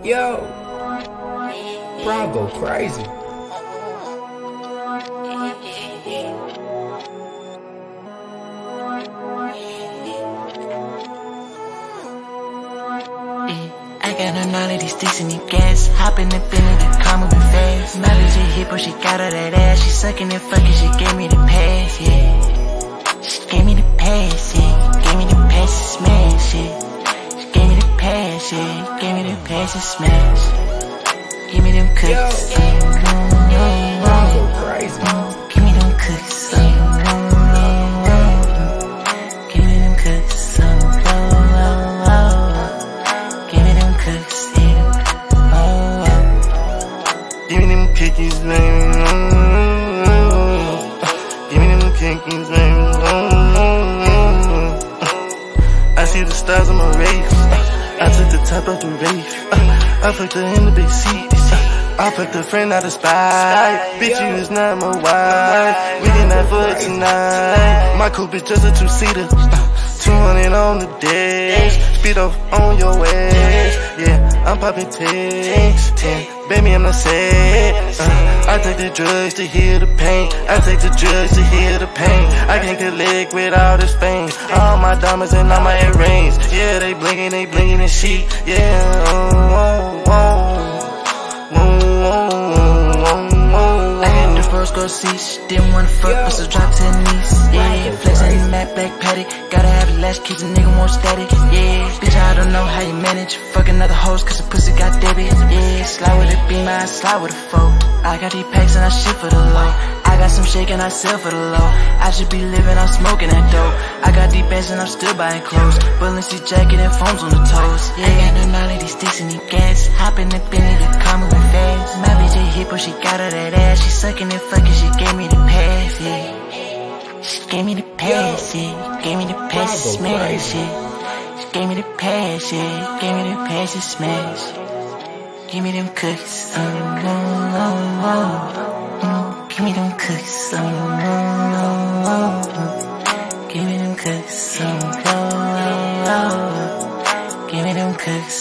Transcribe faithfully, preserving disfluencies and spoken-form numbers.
Yo, bro, go crazy. I got on all of these sticks and these gas. Hop in the Bentley, the car moving fast. My bitch a hit, but she got all that ass. She sucking and fucking, she gave me the pass, yeah. She gave me the pass, yeah. Gave me the pass to smash, yeah. She gave me the pass, yeah. Gave me the pass to smash. Give me them cookies, Yo, mm-hmm. bro, go crazy. Give me them cookies, mm-hmm. Give me them cookies, mm-hmm. Give me them cookies, yeah. Oh, oh. Give me them cookies, man. Give me them cookies, man. I see the stars on my wraith. I took the top of the wraith. I fucked her in the big seat. I fucked a friend out of spite. Bitch, you is not my wife. We can have for tonight. My coupe is just a two-seater. two hundred on the dash. Speed off on your ass. Yeah, I'm popping tags. ten. Baby, I'm not sad. Uh, I take the drugs to heal the pain. I take the drugs to heal the pain. I can't collect with all this fame. All my diamonds and all my earrings. Yeah, they blinking, they blinking and shit. Yeah, oh, oh, oh. First go see, she didn't wanna fuck, but so drop to her knees. Yeah, flexing the Mac black patty. Gotta have a latch, kids a nigga more static. Yeah, bitch, I don't know how you manage. Fuck another hoes, cause the pussy got debit. Yeah, slide with a beam, I slide with a foe. I got these packs and I shit for the low. I got some shake and I sell for the low. I should be living, I'm smoking that dope. I got deep bands and I'm still buying clothes. Balenci jacket and phones on the toes. Yeah, I got all of these sticks and these gas. Hop in the Bentley, the car moving fast. My bitch a hit, but she got all that ass. She sucking and fucking, she gave me the pass, yeah. She gave me the pass, yeah. Gave me the pass to smash, yeah. She gave me the pass, yeah. Gave me the pass to smash. Give me them cookies, mm, mm, mm, mm, mm. Give me them cookies, mm, mm, mm, mm. Give me them cookies, mm, mm, mm, mm. Give me them cookies.